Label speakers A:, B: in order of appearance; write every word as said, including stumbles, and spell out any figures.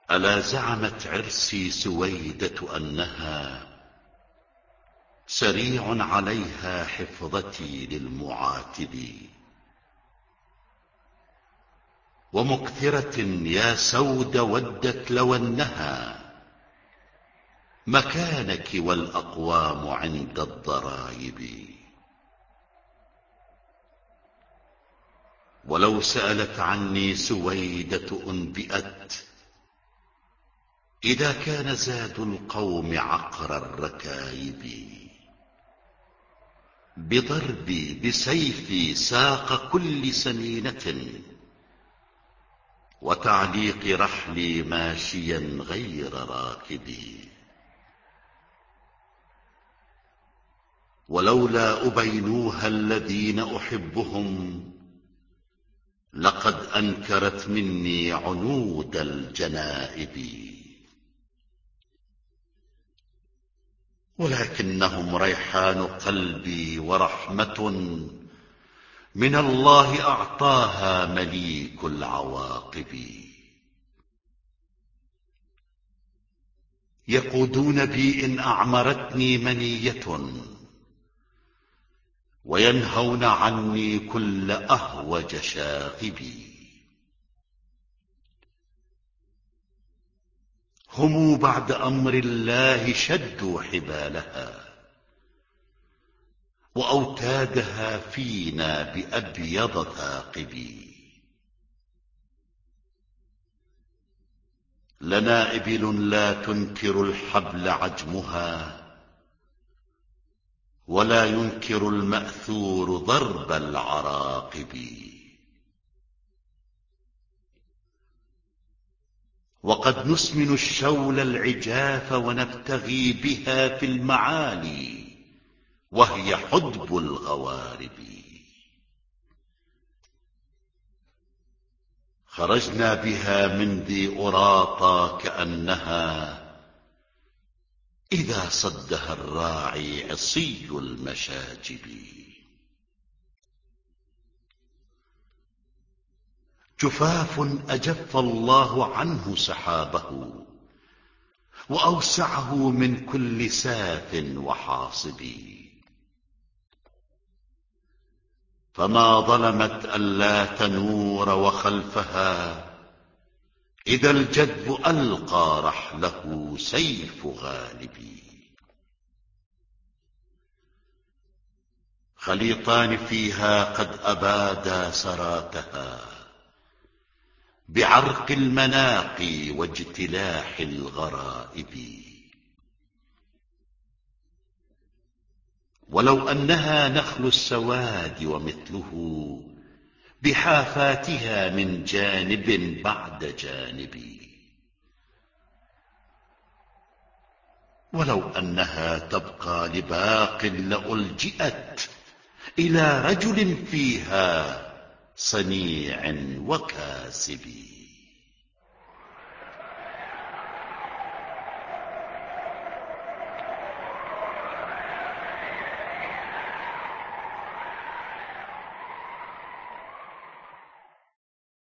A: ألا زعمت عرسي سويدة أنها سريع عليها حفظتي للمعاتب، ومكثرة يا سود ودت لو أنها مكانك والأقوام عند الضرايب. ولو سألت عني سويدة أنبئت إذا كان زاد القوم عقر الركايب. بضربي بسيفي ساق كل سمينة، وتعليق رحلي ماشيا غير راكب. ولولا أبينوها الذين أحبهم لقد أنكرت مني عنود الجنائب. ولكنهم ريحان قلبي ورحمة من الله أعطاها مليك العواقب. يقودون بي إن أعمرتني منية، وينهون عني كل أهوج شاغب. هم بعد أمر الله شدوا حبالها، وأوتادها فينا بأبيض ثاقب. لنا إبل لا تنكر الحبل عجمها، ولا ينكر المأثور ضرب العراقب. وقد نسمن الشول العجاف ونبتغي بها في المعالي، وهي حدب الغوارب. خرجنا بها من ذي أراطى كأنها إذا صدها الراعي عصي المشاجب. جفاف أجف الله عنه سحابه، وأوسعه من كل ساف وحاصب. فما ظلمت ألا تنور وخلفها إذا الجدب ألقى رحله سيف غالب. خليطان فيها قد أبادا سراتها بعرق المناقي واجتلاح الغرائب. ولو أنها نخل السواد ومثله بحافاتها من جانب بعد جانب. ولو أنها تبقى لباق لألجئت إلى رجل فيها صنيع وكاسب.